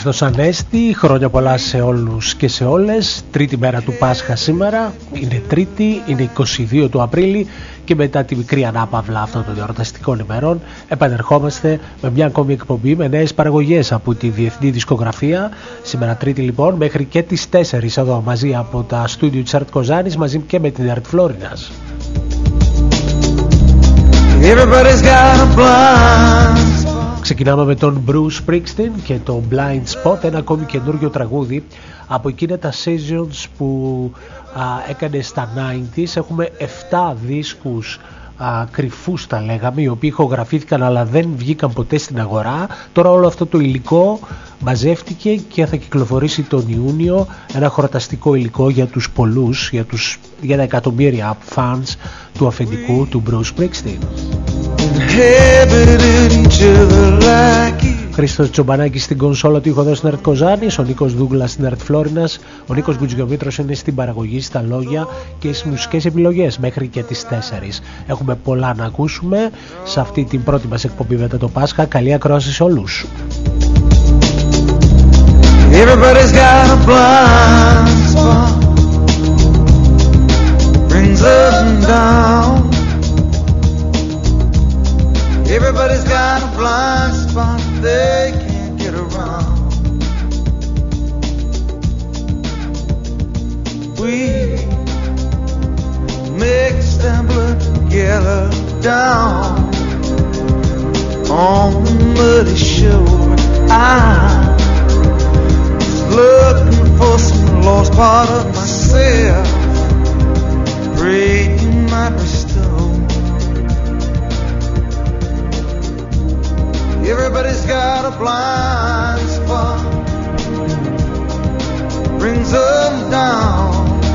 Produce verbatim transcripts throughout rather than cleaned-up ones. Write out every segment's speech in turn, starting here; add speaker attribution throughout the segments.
Speaker 1: Χριστός Ανέστη, χρόνια πολλά σε όλους και σε όλες. Τρίτη μέρα του Πάσχα σήμερα, είναι Τρίτη, είναι είκοσι δύο του Απρίλη και μετά τη μικρή ανάπαυλα αυτών των εορταστικών ημερών επανερχόμαστε με μια ακόμη εκπομπή με νέες παραγωγές από τη διεθνή δισκογραφία. Σήμερα Τρίτη λοιπόν μέχρι και τις τέσσερις εδώ μαζί από τα στούντιο της Art Kozani, μαζί και με την Art Florinas. Ξεκινάμε με τον Bruce Springsteen και το Blind Spot, ένα ακόμη καινούργιο τραγούδι από εκείνα τα seasons που α, έκανε στα ενενήντα. Έχουμε επτά δίσκους α, κρυφούς τα λέγαμε, οι οποίοι ηχογραφήθηκαν αλλά δεν βγήκαν ποτέ στην αγορά. Τώρα όλο αυτό το υλικό μαζεύτηκε και θα κυκλοφορήσει τον Ιούνιο, ένα χορταστικό υλικό για τους πολλούς, για, τους, για τα εκατομμύρια fans του αφεντικού του Bruce Springsteen. Χρήστος Τσομπανάκης στην κονσόλα του ήχου εδώ στην Art Kozani, ο Νίκος Δούγκλας στην Art Florinas, ο Νίκος Μπουτζιομήτρος είναι στην παραγωγή, στα λόγια και στις μουσικές επιλογές μέχρι και τις τέσσερις. Έχουμε πολλά να ακούσουμε σε αυτή την πρώτη μας εκπομπή μετά το Πάσχα. Καλή ακρόαση σε όλους. Everybody's got a blind spot, brings us down. Everybody's got a blind spot they can't get around. We mix and blood together down on the muddy shore. I was looking for some lost part of myself, breaking my stone. Everybody's got a blind spot, brings them down.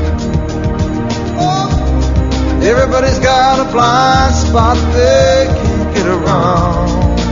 Speaker 1: Oh, everybody's got a blind spot they can't get around.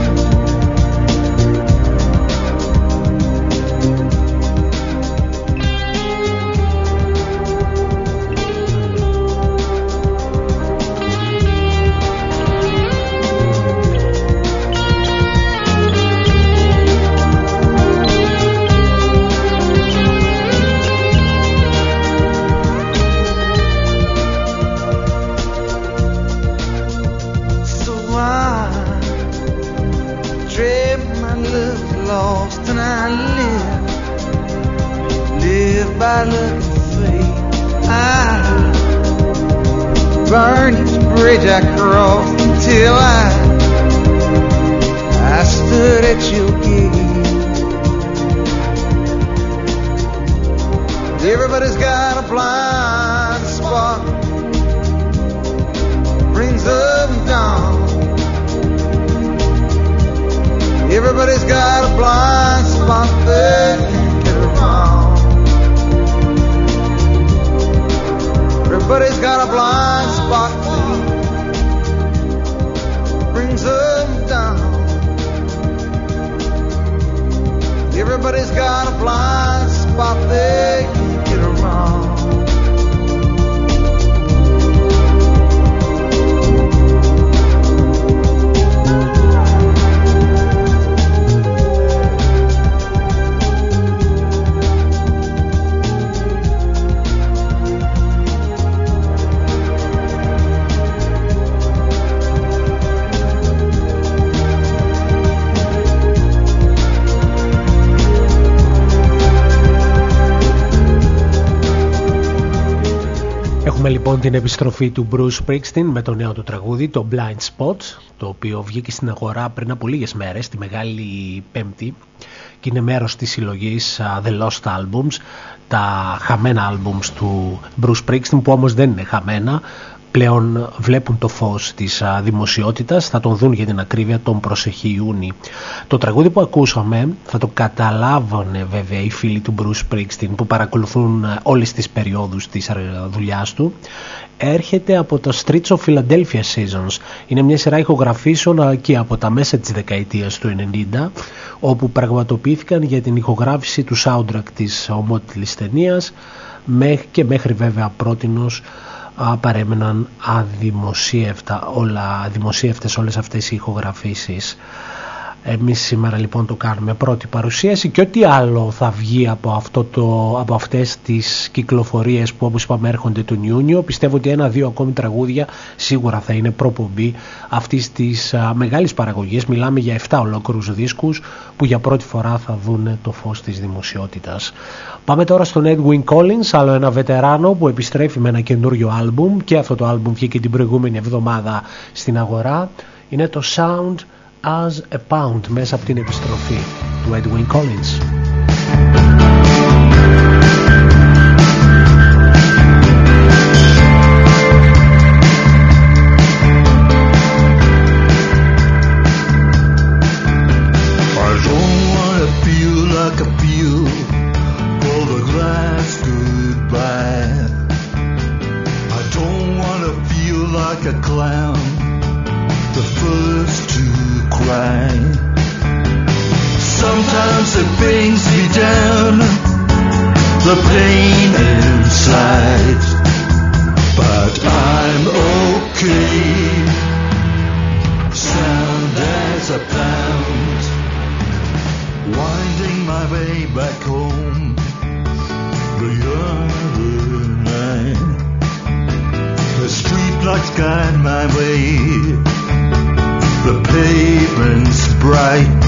Speaker 1: By luck and fate, I burn each bridge I crossed until I I stood at your gate. Everybody's got a blind spot, brings them down. Everybody's got a blind spot they can't get around. Everybody's got a blind spot that brings them down. Everybody's got a blind spot they can't get around. Έχουμε λοιπόν την επιστροφή του Bruce Springsteen με το νέο του τραγούδι, το Blind Spot, το οποίο βγήκε στην αγορά πριν από λίγες μέρες, τη Μεγάλη Πέμπτη, και είναι μέρος της συλλογής uh, The Lost Albums, τα χαμένα albums του Bruce Springsteen, που όμως δεν είναι χαμένα, πλέον βλέπουν το φως της uh, δημοσιότητας, θα τον δουν για την ακρίβεια τον προσεχή Ιούνι. Το τραγούδι που ακούσαμε θα το καταλάβανε βέβαια οι φίλοι του Bruce Springsteen που παρακολουθούν uh, όλες τις περιόδους της uh, δουλειάς του. Έρχεται από το Streets of Philadelphia Seasons. Είναι μια σειρά ηχογραφήσεων εκεί από τα μέσα της δεκαετίας του ενενήντα, όπου πραγματοποιήθηκαν για την ηχογράφηση του soundtrack της ομότιτλης ταινίας και μέχρι βέβαια πρότινος παρέμεναν αδημοσίευτα όλα, αδημοσίευτες όλες αυτές οι ηχογραφήσεις. Εμείς σήμερα λοιπόν το κάνουμε πρώτη παρουσίαση, και ό,τι άλλο θα βγει από, αυτό το, από αυτές τις κυκλοφορίες που, όπως είπαμε, έρχονται τον Ιούνιο. Πιστεύω ότι ένα-δύο ακόμη τραγούδια σίγουρα θα είναι προπομπή αυτής της α, μεγάλης παραγωγής. Μιλάμε για επτά ολόκληρους δίσκους που για πρώτη φορά θα δουν το φως της δημοσιότητας. Πάμε τώρα στον Edwyn Collins, άλλο ένα βετεράνο που επιστρέφει με ένα καινούριο άλμπουμ, και αυτό το άλμπουμ βγήκε την προηγούμενη εβδομάδα στην αγορά. Είναι το Sound as a Pound, μέσα από την επιστροφή του Edwyn Collins.
Speaker 2: Sometimes it brings me down, the pain inside, but I'm okay. Sound as a pound, winding my way back home the other night. The streetlights guide my way, the pavement's bright.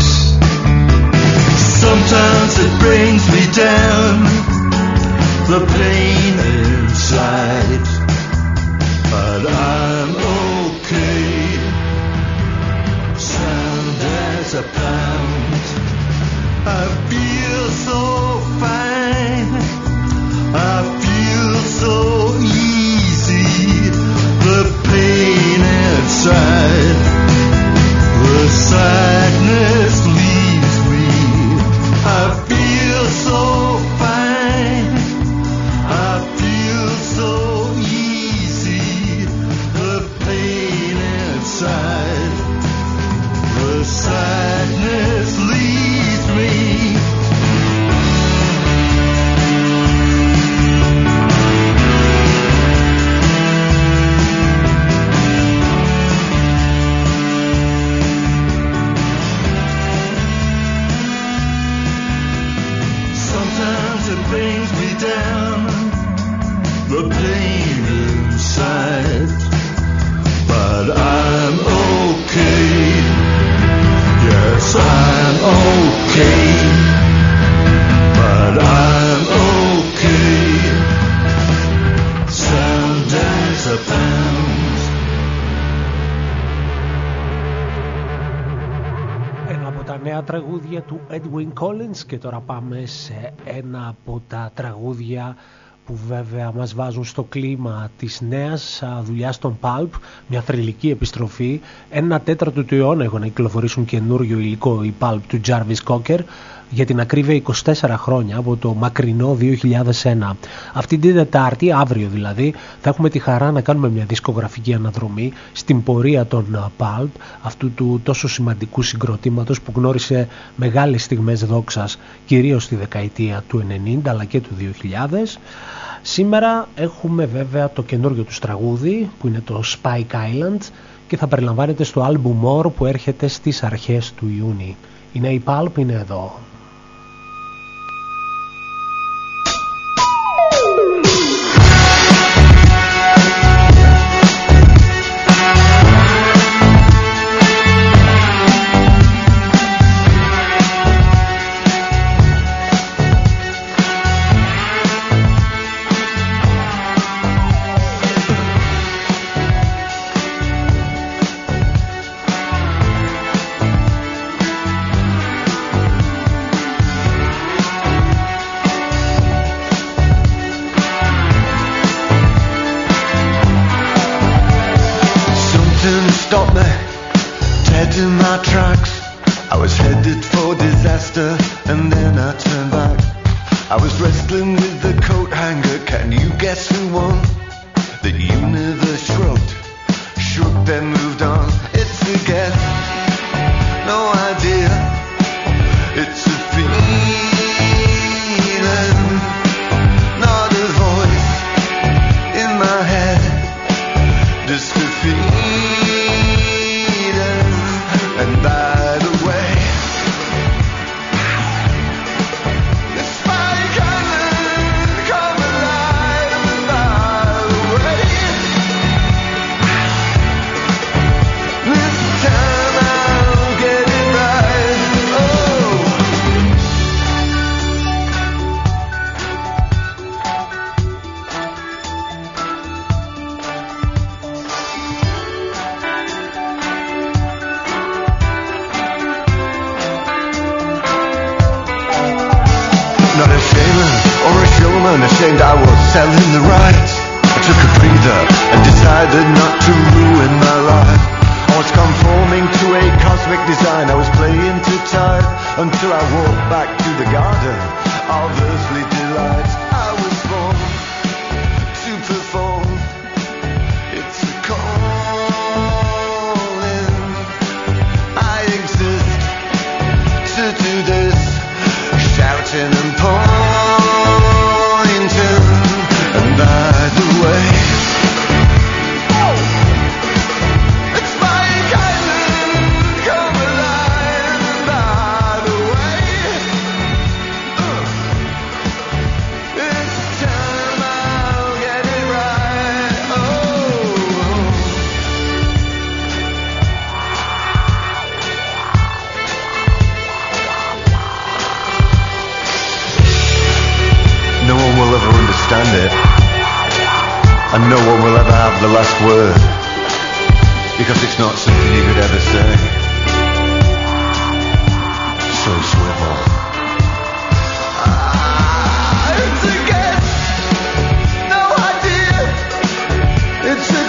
Speaker 2: Sometimes it brings me down, the pain inside, but I'm okay. Sound as a pound, I feel so fine, I feel so easy. The pain inside, the sadness leaves me. I feel so fine, I feel so easy. The pain inside, the sadness leaves me. Brings me down, the pain inside, but I'm okay. Yes, I'm okay, but I'm okay. Sound as a pound.
Speaker 1: Ένα από τα νέα τραγούδια του Edwyn Collins, και τώρα πάμε σε ένα από τα τραγούδια που βέβαια μας βάζουν στο κλίμα της νέας δουλειάς των Pulp, μια θρυλική επιστροφή. Ένα τέταρτο του αιώνα έχουν να κυκλοφορήσουν καινούριο υλικό οι Pulp του Jarvis Cocker, για την ακρίβεια είκοσι τέσσερα χρόνια, από το μακρινό δύο χιλιάδες ένα. Αυτή την Τετάρτη, αύριο δηλαδή, θα έχουμε τη χαρά να κάνουμε μια δισκογραφική αναδρομή στην πορεία των Pulp, αυτού του τόσο σημαντικού συγκροτήματος που γνώρισε μεγάλες στιγμές δόξας, κυρίως στη δεκαετία του ενενήντα αλλά και του δύο χιλιάδες. Σήμερα έχουμε βέβαια το καινούριο τους τραγούδι, που είναι το Spike Island, και θα περιλαμβάνεται στο album More που έρχεται στις αρχές του Ιούνιου. Είναι η Pulp, είναι εδώ.
Speaker 2: And by the way, unashamed I was selling the rights. I took a breather and decided not to ruin my life. I was conforming to a cosmic design. I was playing too tight until I walked back to the garden of earthly delights. I was born to perform. It's a calling. I exist to do this, shouting and pointing. And by the way, it, and no one will ever have the last word, because it's not something you could ever say. So swivel. Ah, it's a guess, no idea. It's a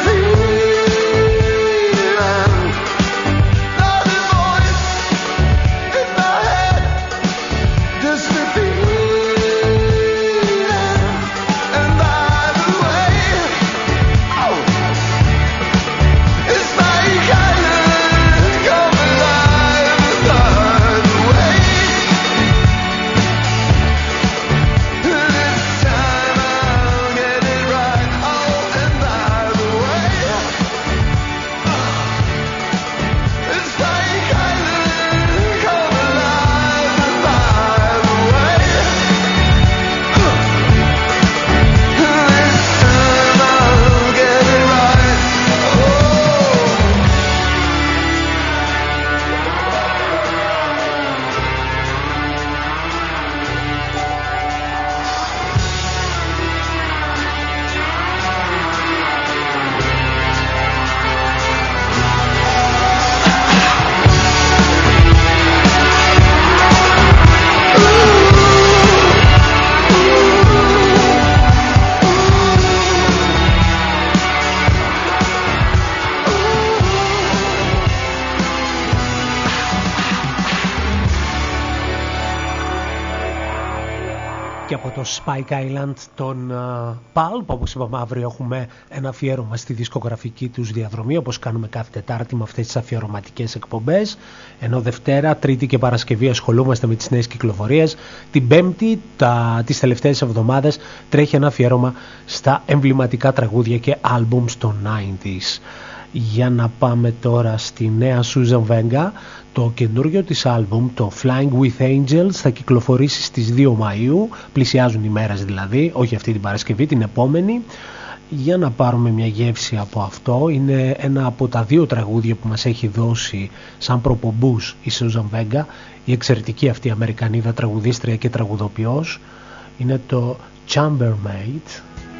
Speaker 2: feeling, not a voice in my head, just a feeling.
Speaker 1: Spike Island των uh, Pulp. Όπως είπαμε, αύριο έχουμε ένα αφιέρωμα στη δισκογραφική τους διαδρομή, όπως κάνουμε κάθε Τετάρτη με αυτές τις αφιερωματικές εκπομπές, ενώ Δευτέρα, Τρίτη και Παρασκευή ασχολούμαστε με τις νέες κυκλοφορίες. Την Πέμπτη, τα, τις τελευταίες εβδομάδες, τρέχει ένα αφιέρωμα στα εμβληματικά τραγούδια και άλμπουμς των ενενήντα. Για να πάμε τώρα στη νέα Susan Vega. Το καινούριο της άλμπουμ, το Flying with Angels, θα κυκλοφορήσει στις δύο Μαΐου, πλησιάζουν οι μέρες δηλαδή, όχι αυτή την Παρασκευή, την επόμενη. Για να πάρουμε μια γεύση από αυτό, είναι ένα από τα δύο τραγούδια που μας έχει δώσει σαν προπομπούς η Susan Vega, η εξαιρετική αυτή Αμερικανίδα τραγουδίστρια και τραγουδοποιός, είναι το Chambermaid.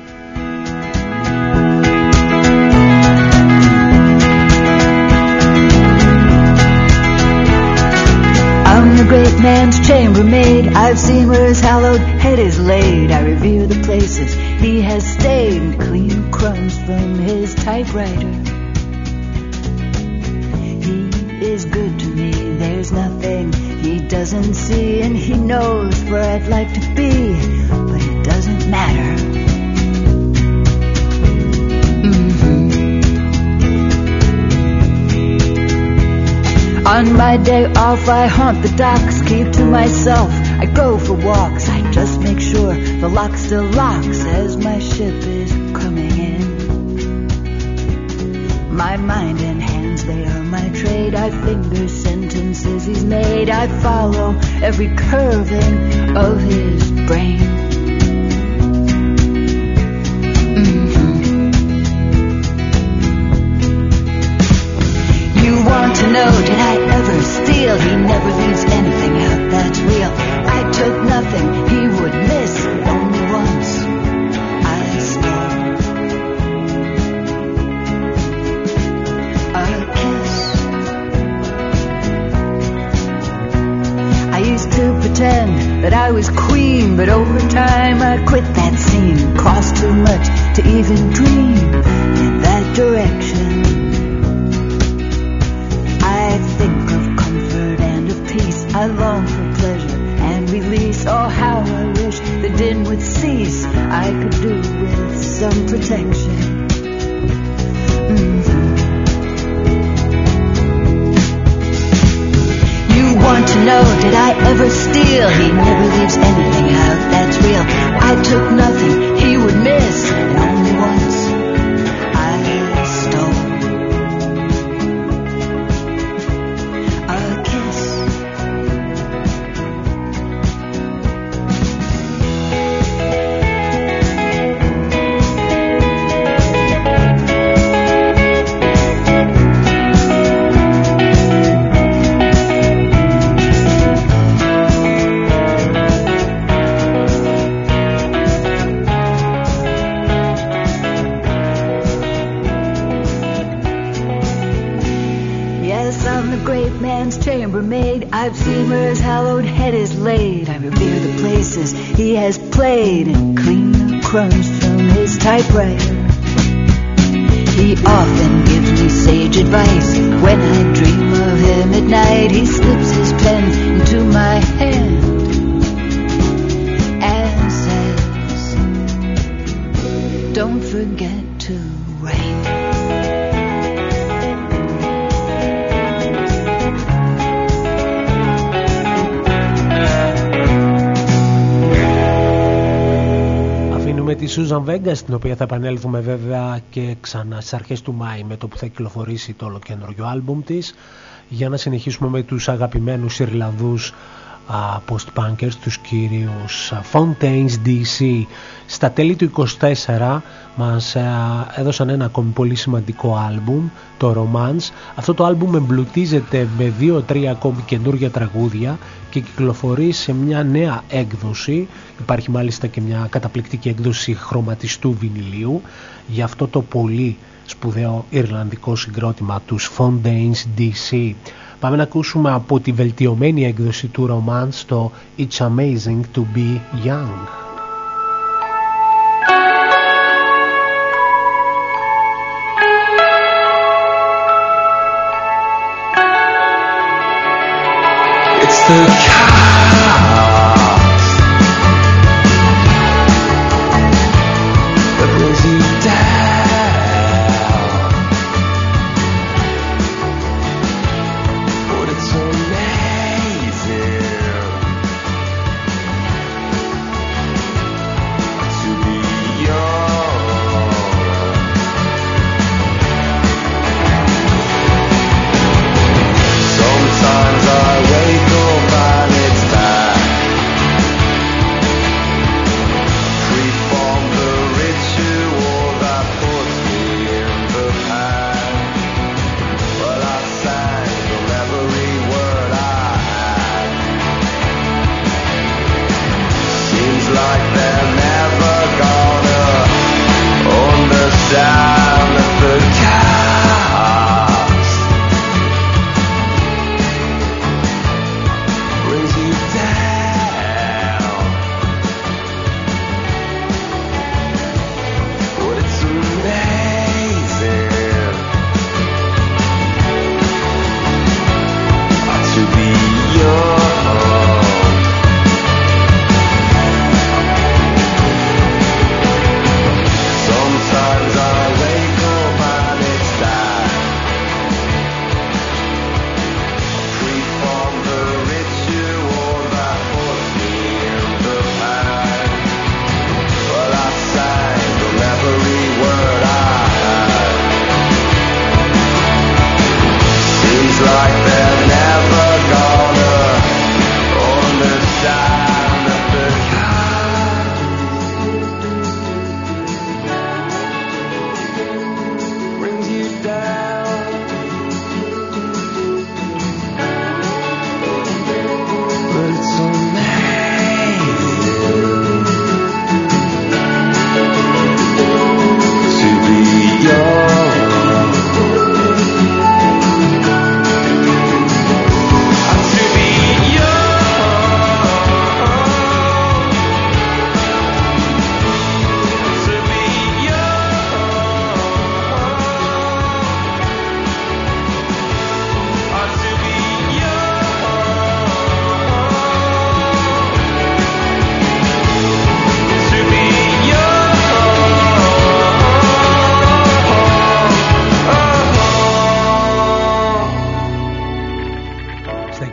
Speaker 3: I'm the great man's chambermaid. I've seen where his hallowed head is laid. I revere the places he has stayed and clean crumbs from his typewriter. He is good to me. There's nothing he doesn't see, and he knows where I'd like to be, but it doesn't matter. On my day off I haunt the docks, keep to myself, I go for walks. I just make sure the lock still locks as my ship is coming in. My mind and hands, they are my trade. I finger sentences he's made. I follow every curving of his brain. Want to know, did I ever steal? He never leaves anything out that's real. I took nothing he would miss. Only once I stole a kiss. I used to pretend that I was queen, but over time I quit that too much to even dream in that direction. I think of comfort and of peace. I long for pleasure and release. Oh, how I wish the din would cease. I could do with some protection. Mm-hmm. You want to know, did I ever steal? He never leaves anything out, that's real. I took nothing he would miss, and only once I stole a kiss. Chambermaid, I've seen where his hallowed head is laid. I revere the places he has played and clean the crumbs from his typewriter. He often gives me sage advice. When I dream of him at night, he slips his pen into my hand and says, don't forget to write.
Speaker 1: Τη Susan Vega, στην οποία θα επανέλθουμε βέβαια και ξανά στις αρχές του Μάη με το που θα κυκλοφορήσει το ολοκαινούριο άλμπουμ της, για να συνεχίσουμε με τους αγαπημένους Ιρλανδούς post-punkers, τους κύριους Fontaines ντι σι. Στα τέλη του είκοσι τέσσερα μας έδωσαν ένα ακόμη πολύ σημαντικό άλμπουμ, το Romance. Αυτό το άλμπουμ εμπλουτίζεται με δύο-τρία ακόμη καινούργια τραγούδια και κυκλοφορεί σε μια νέα έκδοση. Υπάρχει μάλιστα και μια καταπληκτική έκδοση χρωματιστού βινιλίου για αυτό το πολύ σπουδαίο Ιρλανδικό συγκρότημα, τους Fontaines ντι σι. Πάμε να ακούσουμε από τη βελτιωμένη έκδοση του Romance το It's Amazing to Be Young.
Speaker 4: It's the chaos that brings you down, but it's amazing to be young. Sometimes I wake up and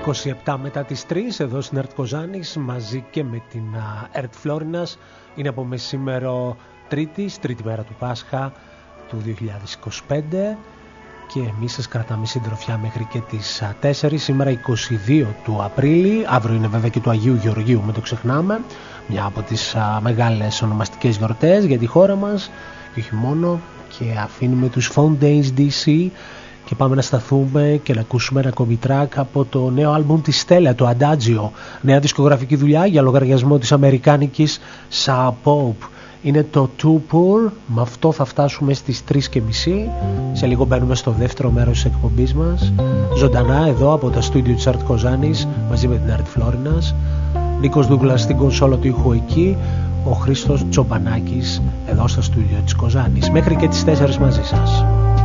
Speaker 1: είκοσι επτά μετά τις τρεις εδώ στην Ερτ Κοζάνης μαζί και με την Ερτ Φλόρινας. Είναι από μεσήμερο Τρίτης, τρίτη μέρα του Πάσχα του δύο χιλιάδες είκοσι πέντε και εμείς σας κρατάμε συντροφιά μέχρι και τις τέσσερις. Σήμερα είκοσι δύο του Απρίλη, αύριο είναι βέβαια και του Αγίου Γεωργίου, μην το ξεχνάμε, μια από τις α, μεγάλες ονομαστικές γιορτές για τη χώρα μας και όχι μόνο. Και αφήνουμε τους Fountains ντι σι και πάμε να σταθούμε και να ακούσουμε ένα ακόμη track από το νέο άλμπουμ της Stella, το Adagio, νέα δισκογραφική δουλειά για λογαριασμό της αμερικάνικης Sub Pop. Είναι το Too Poor, με αυτό θα φτάσουμε στις τρεις και μισή. Σε λίγο μπαίνουμε στο δεύτερο μέρος της εκπομπής μας, ζωντανά εδώ από τα στούντιο της Art Κοζάνης μαζί με την Art Florinas. Νίκος Δούγκλας στην κονσόλα του ήχου εκεί, ο Χρήστος Τσοπανάκης εδώ στα στούντιο της Κοζάνης. Μέχρι και τις τέσσερις μαζί σας.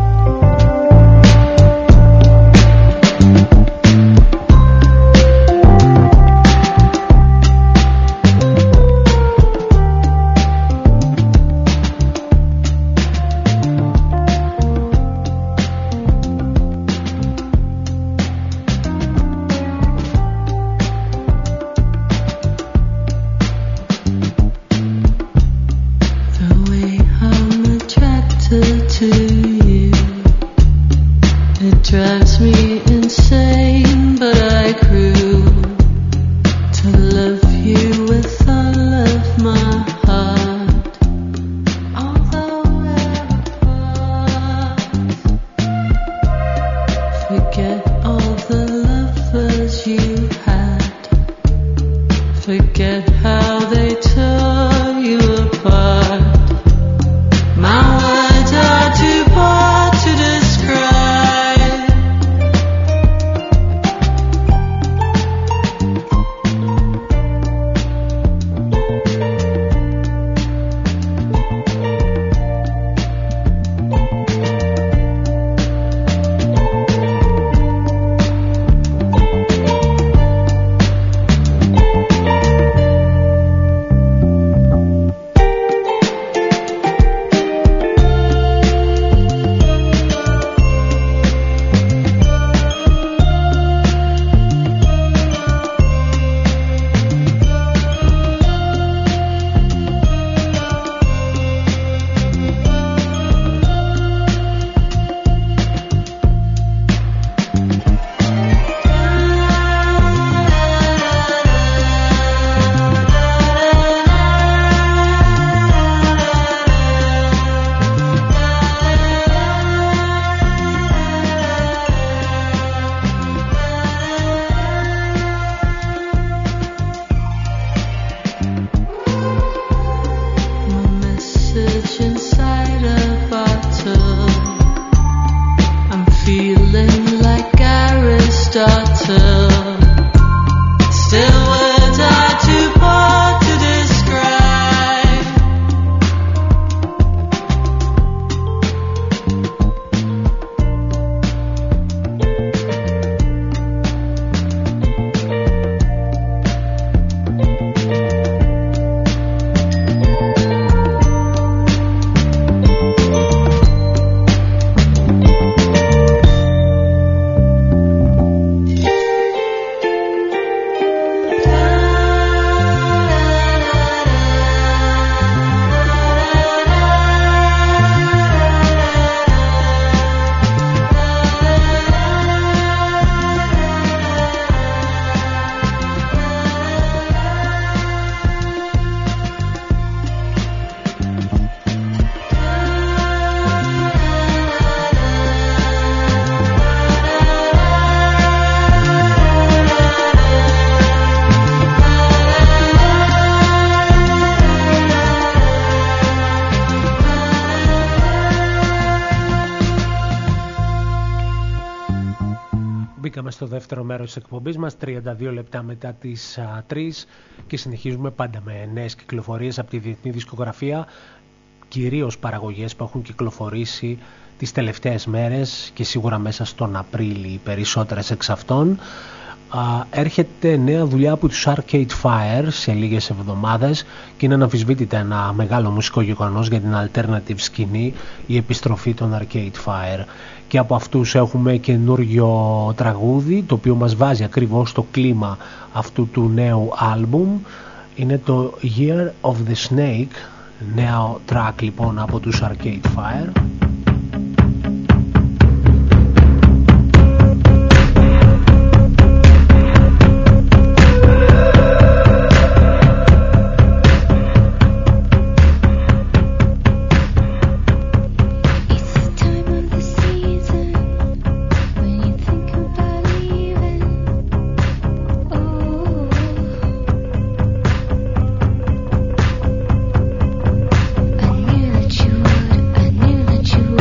Speaker 1: Στο δεύτερο μέρος της εκπομπής μας, τριάντα δύο λεπτά μετά τις α, τρεις, και συνεχίζουμε πάντα με νέες κυκλοφορίες από τη διεθνή δισκογραφία, κυρίως παραγωγές που έχουν κυκλοφορήσει τις τελευταίες μέρες και σίγουρα μέσα στον Απρίλη, περισσότερες εξ αυτών. έρχεται νέα δουλειά από τους Arcade Fire σε λίγες εβδομάδες και είναι αναμφισβήτητα ένα μεγάλο μουσικό γεγονός για την alternative σκηνή, η επιστροφή των Arcade Fire. Και από αυτούς έχουμε καινούργιο τραγούδι το οποίο μας βάζει ακριβώς στο κλίμα αυτού του νέου άλμπουμ. Είναι το Year of the Snake, νέο track λοιπόν από τους Arcade Fire.
Speaker 5: You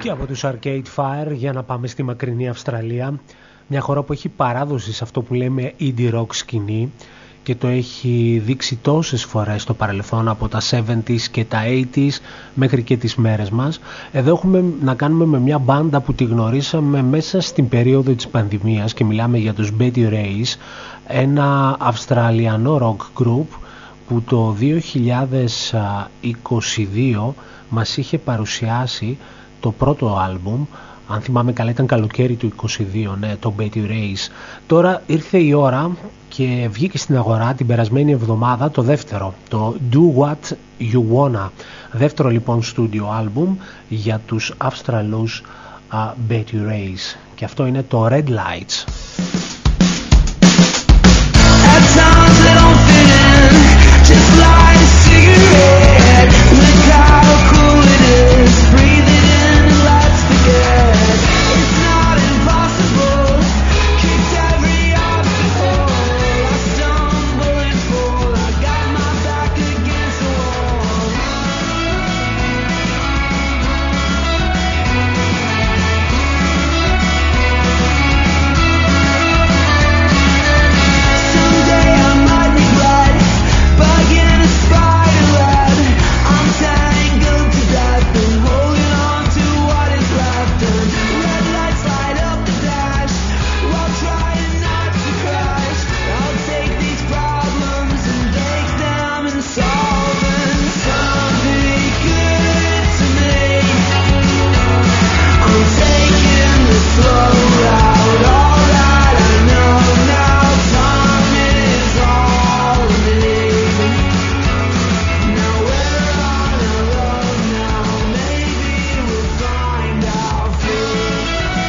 Speaker 1: Και από τους Arcade Fire για να πάμε στη μακρινή Αυστραλία, μια χώρα που έχει παράδοση σε αυτό που λέμε indie rock σκηνή και το έχει δείξει τόσες φορές στο παρελθόν, από τα εβδομήντα και τα ογδόντα μέχρι και τις μέρες μας. Εδώ έχουμε να κάνουμε με μια μπάντα που τη γνωρίσαμε μέσα στην περίοδο της πανδημίας και μιλάμε για τους Betty Rays, ένα αυστραλιανό rock group που το δύο χιλιάδες είκοσι δύο μας είχε παρουσιάσει το πρώτο άλμπουμ. Αν θυμάμαι καλά ήταν καλοκαίρι του είκοσι δύο, ναι, το Betty Rays. Τώρα ήρθε η ώρα και βγήκε στην αγορά την περασμένη εβδομάδα το δεύτερο, το Do What You Wanna. Δεύτερο λοιπόν στούντιο άλμπουμ για τους Αυστραλούς uh, Betty Rays. Και αυτό είναι το Red Lights.
Speaker 5: Just light a cigarette. Look how cool it is. Breathe it in and let's forget. It's not impossible. Kicked every obstacle. I stumble and fall. I got my back against the wall. Someday I might regret bugging a spider web. I'm tangled to death and holding on to what is left. And red lights light up the dash while trying not to crash. I'll take these problems and take them and solve them. Something good to me. I'm taking the slow route. All that I know now. Time is all I need. Now we're on a road now. Maybe we'll find our feet.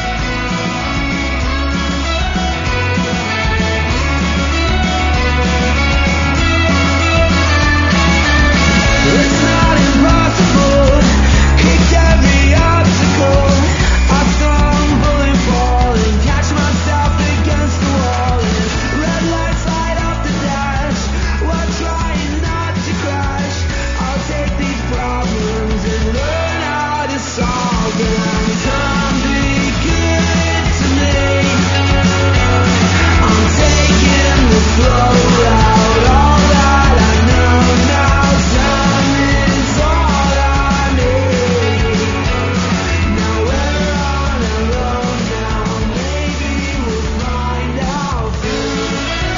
Speaker 5: It's not impossible. Kicked every obstacle. I stumble and fall and catch myself against the wall. And red lights light up the dash while trying not to crash. I'll take these problems and learn how to solve them. Come be good to me. I'm taking the slow route. All that I know now. Time is all I need. Now we're on a road now. Maybe we'll find our feet.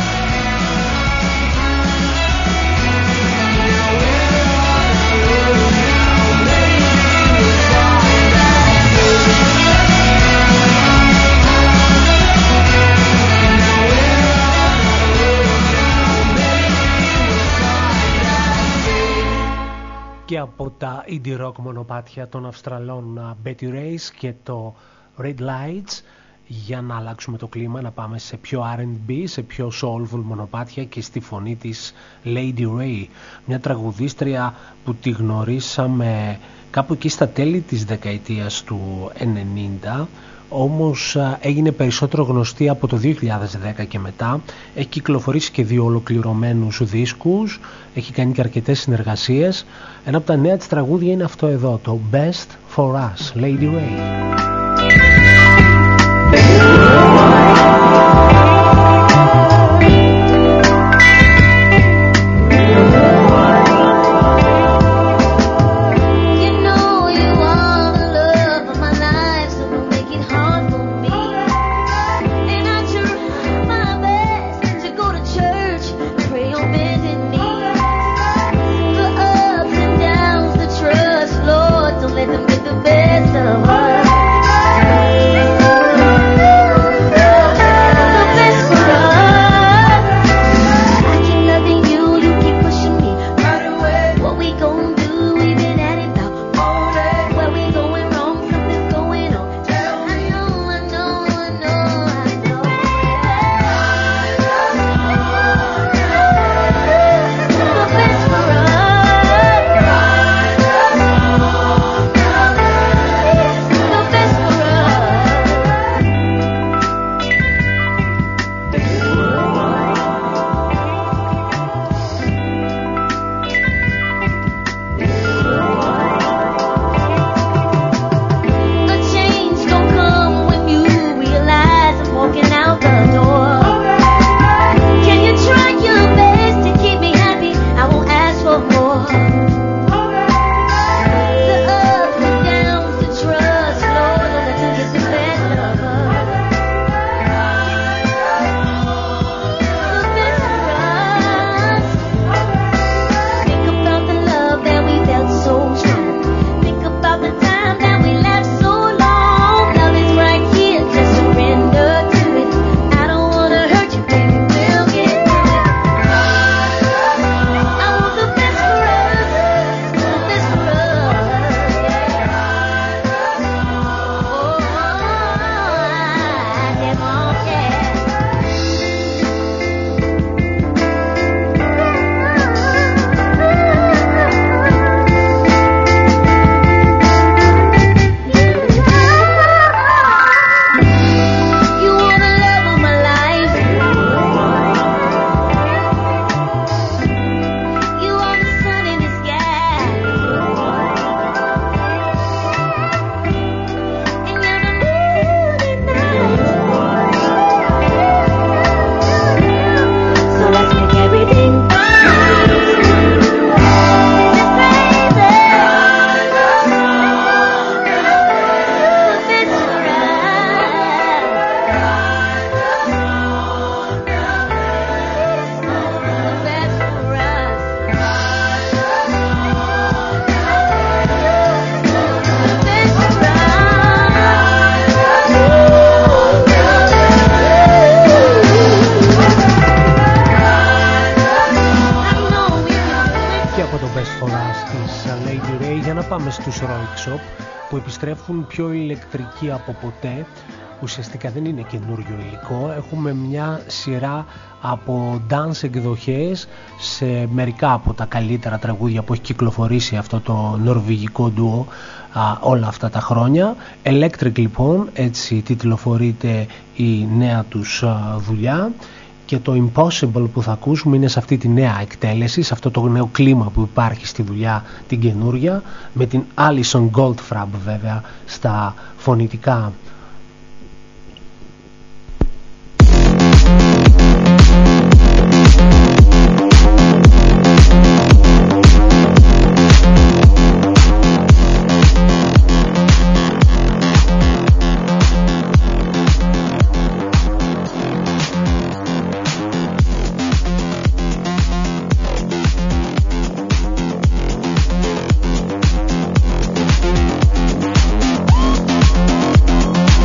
Speaker 5: Now we're on a road now. Maybe we'll find our feet. Now we're on a road now. Maybe we'll find our feet.
Speaker 1: Και από τα indie rock μονοπάτια των Αυστραλών uh, Betty Rays και το Red Lights, για να αλλάξουμε το κλίμα, να πάμε σε πιο αρ εντ μπι, σε πιο soulful μονοπάτια και στη φωνή της Lady Ray, μια τραγουδίστρια που τη γνωρίσαμε κάπου εκεί στα τέλη της δεκαετίας του ενενήντα, όμως uh, έγινε περισσότερο γνωστή από το δύο χιλιάδες δέκα και μετά. Έχει κυκλοφορήσει και δύο ολοκληρωμένους δίσκους, έχει κάνει και αρκετές συνεργασίες. Ένα από τα νέα της τραγούδια είναι αυτό εδώ, το Best For Us, Lady Ray.
Speaker 6: You know you are the love of my life, so don't make it hard for me. And I try my best to go to church, pray on bended knees. The ups and downs, the trust, Lord, don't let them get the best of us.
Speaker 1: για να πάμε στους Roixop που επιστρέφουν πιο ηλεκτρικοί από ποτέ. Ουσιαστικά δεν είναι καινούριο υλικό. Έχουμε μια σειρά από dance εκδοχές σε μερικά από τα καλύτερα τραγούδια που έχει κυκλοφορήσει αυτό το νορβηγικό ντουο όλα αυτά τα χρόνια. Electric λοιπόν, έτσι τιτλοφορείται η νέα τους α, δουλειά. Και το Impossible που θα ακούσουμε είναι σε αυτή τη νέα εκτέλεση, σε αυτό το νέο κλίμα που υπάρχει στη δουλειά την καινούρια, με την Alison Goldfrapp βέβαια στα φωνητικά.
Speaker 7: We'll be right back.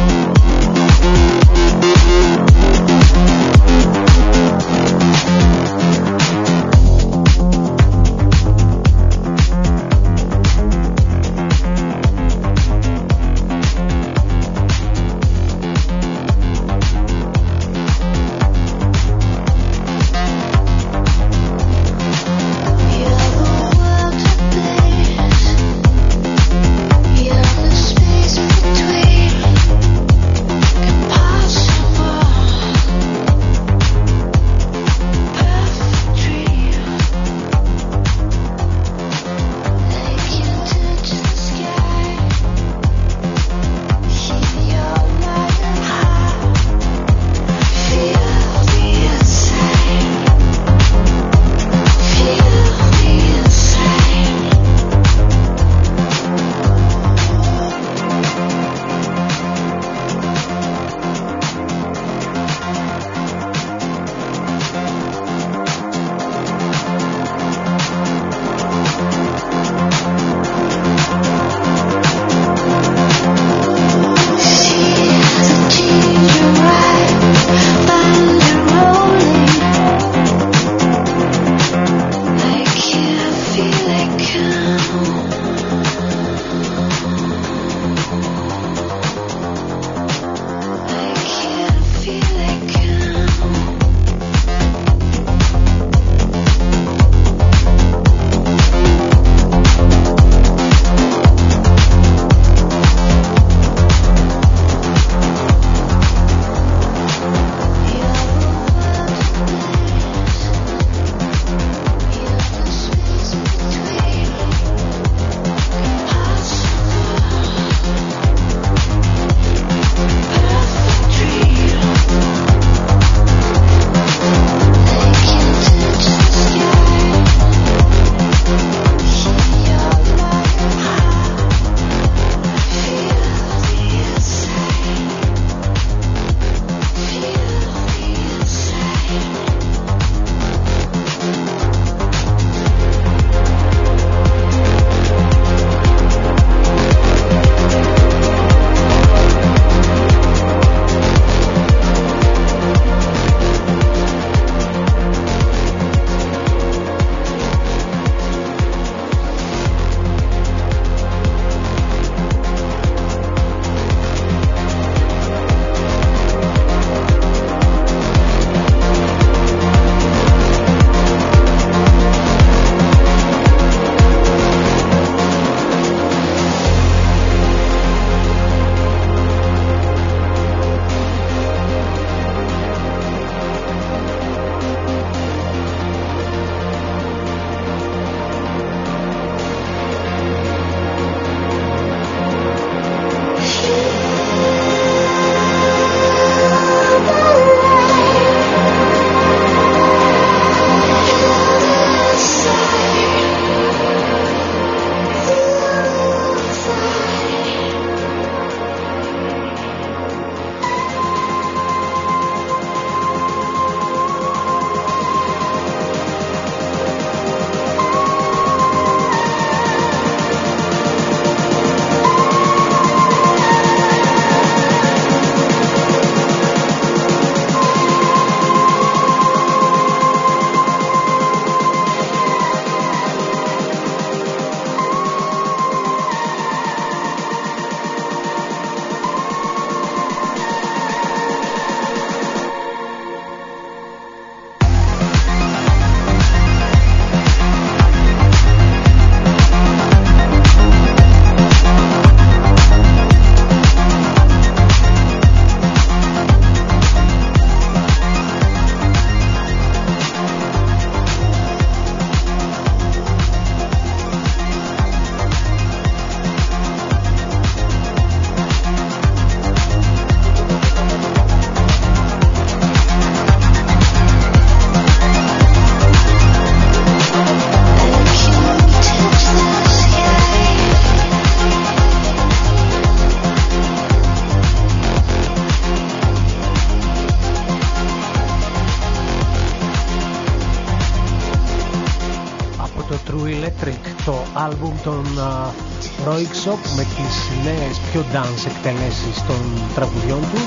Speaker 1: άλμπουμ των uh, Roixop με τις νέες πιο dance εκτελέσεις των τραγουδιών τους,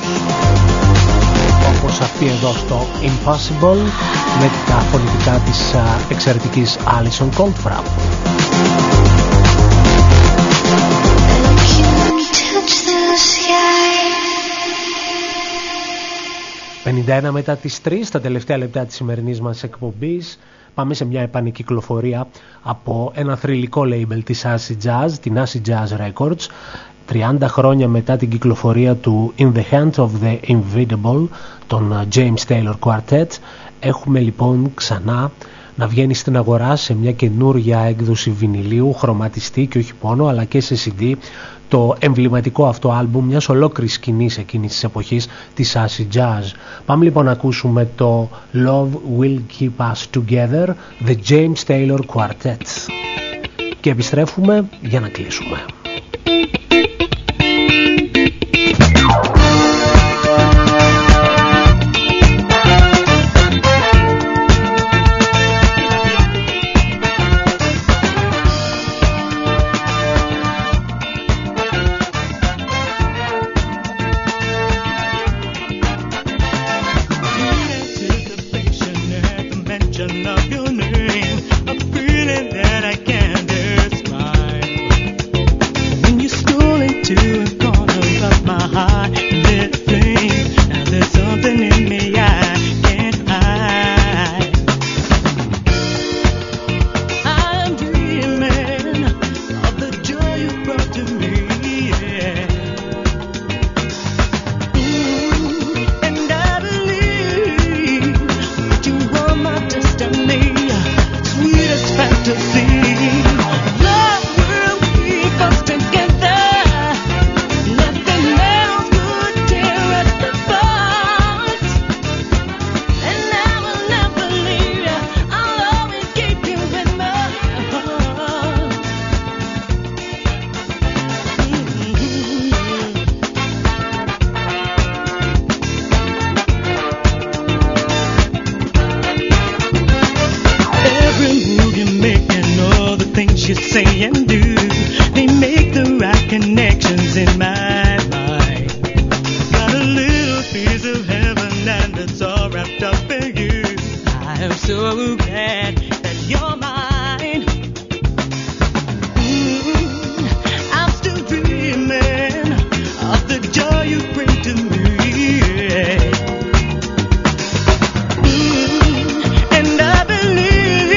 Speaker 1: όπως αυτή εδώ στο Impossible με τα φωνητικά της uh, εξαιρετικής Alison Goldfrapp. πενήντα ένα μετά τις τρεις, τα τελευταία λεπτά της σημερινής μας εκπομπής. Πάμε σε μια επανεκυκλοφορία από ένα θρυλικό label της Acid Jazz, την Acid Jazz Records, τριάντα χρόνια μετά την κυκλοφορία του In the Hands of the Invisible, τον James Taylor Quartet. Έχουμε λοιπόν ξανά να βγαίνει στην αγορά σε μια καινούρια έκδοση βινιλίου, χρωματιστή και όχι μόνο, αλλά και σε σι ντι, το εμβληματικό αυτό άλμπουμ μιας ολόκληρης σκηνής εκείνης της εποχής της Acid Jazz. Πάμε λοιπόν να ακούσουμε το Love Will Keep Us Together, The James Taylor Quartet, και επιστρέφουμε για να κλείσουμε.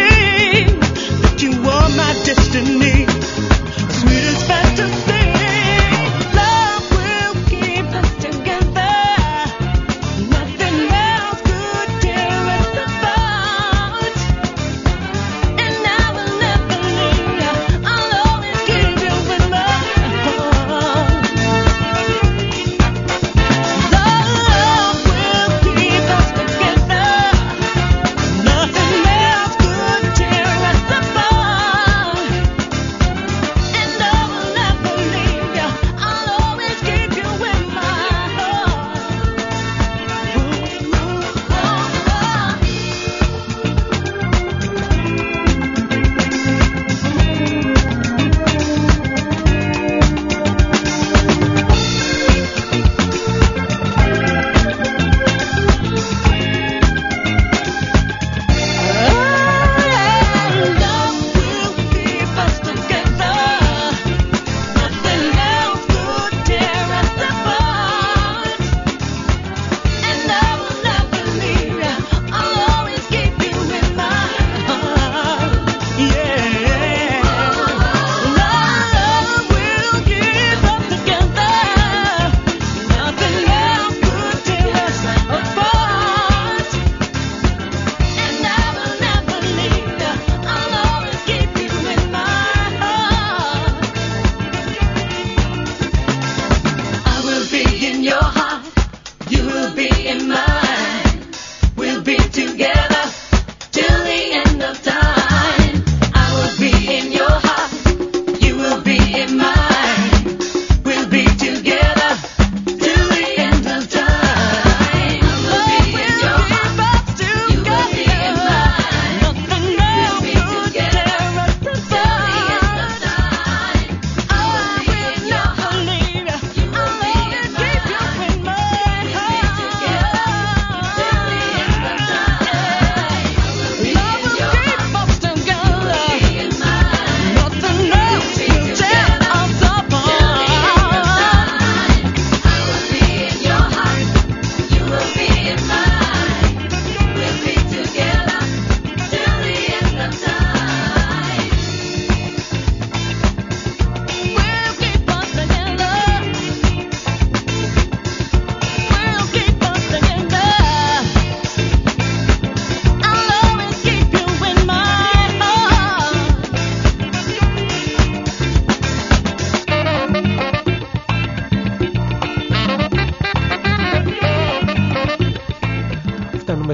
Speaker 5: Destiny, sweetest fantasy.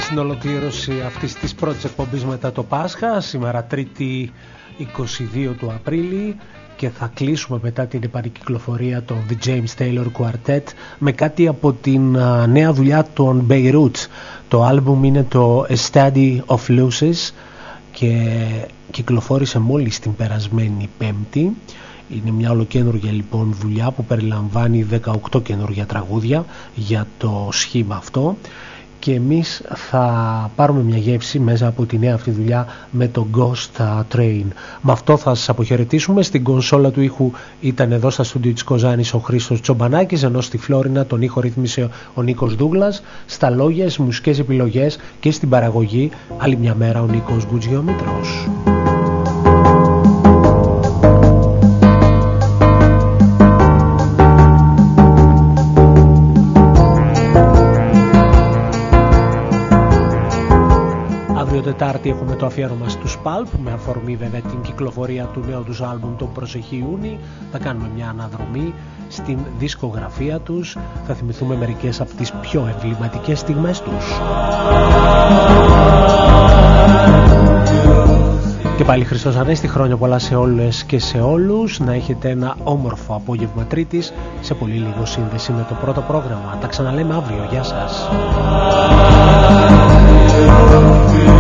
Speaker 1: στην ολοκλήρωση αυτής της πρώτης εκπομπής μετά το Πάσχα, σήμερα Τρίτη είκοσι δύο του Απρίλη, και θα κλείσουμε μετά την επανεκυκλοφορία των The James Taylor Quartet με κάτι από την uh, νέα δουλειά των Beirut. Το άλμπουμ είναι το A Study of Losses και κυκλοφόρησε μόλις την περασμένη Πέμπτη. Είναι μια ολοκένουργια λοιπόν δουλειά που περιλαμβάνει δεκαοκτώ καινούργια τραγούδια για το σχήμα αυτό, και εμείς θα πάρουμε μια γεύση μέσα από τη νέα αυτή δουλειά με το Ghost Train. Με αυτό θα σας αποχαιρετήσουμε. Στην κονσόλα του ήχου ήταν εδώ στα στούντιο της Κοζάνης ο Χρήστος Τσομπανάκης, ενώ στη Φλόρινα τον ήχο ρύθμισε ο Νίκος Δούγλας, στα λόγια, στις μουσικές επιλογές και στην παραγωγή άλλη μια μέρα ο Νίκος Γκουτζιόμητρος. Τετάρτη έχουμε το αφιέρωμα στους Pulp, με αφορμή βέβαια την κυκλοφορία του νέου τους άλμπουμ τον προσεχή Ιούνι. Θα κάνουμε μια αναδρομή στην δισκογραφία τους, θα θυμηθούμε μερικές από τις πιο εμβληματικές στιγμές τους. Και πάλι Χριστός Ανέστη, χρόνια πολλά σε όλες και σε όλους. Να έχετε ένα όμορφο απόγευμα Τρίτης, σε πολύ λίγο σύνδεση με το πρώτο πρόγραμμα. Τα ξαναλέμε αύριο, γεια σας.